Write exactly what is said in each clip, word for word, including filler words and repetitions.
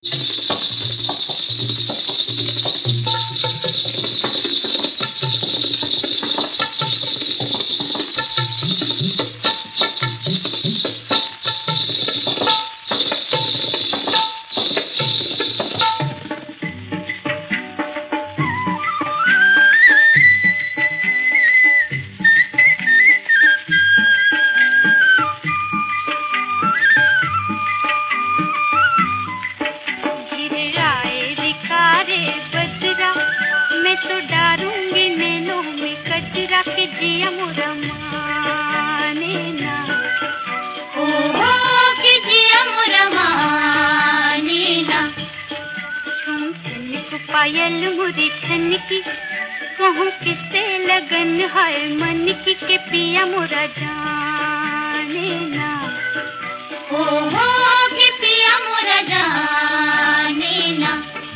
तो डारूंगी नैनों में कचरा के जिया मोरा माने ना, ओ हो के जिया मोरा माने ना। छुम छन को पायल मुरी छन की, कहूँ किससे लगन है मन की के पिया मोरा जाने ना, ओ हो के पिया मोरा जाने ना।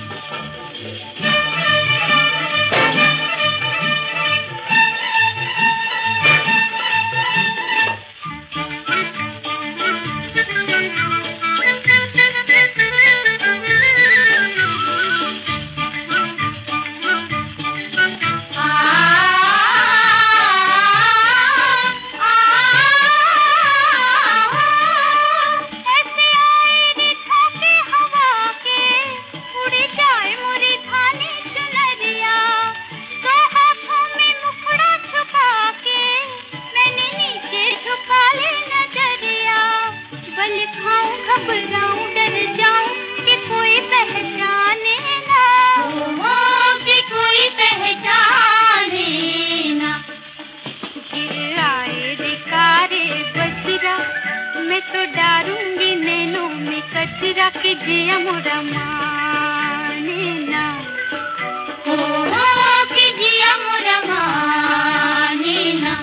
मैं तो डारूंगी नैनों में कचरा के जिया मोरा माने ना, ओ हो के जिया मोरा माने ना।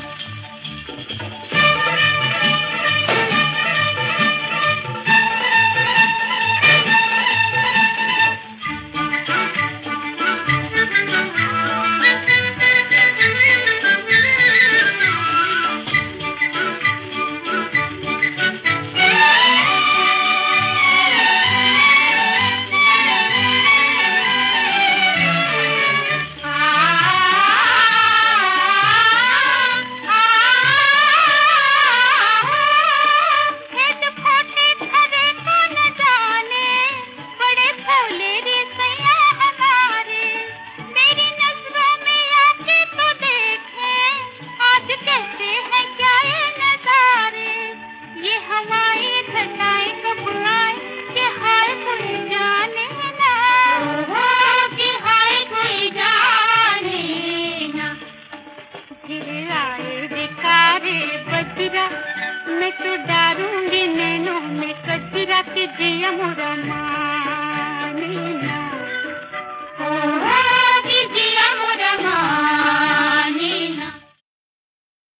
मैं तो डारूंगी नैनों में कचरा के जिया मोरा माँ।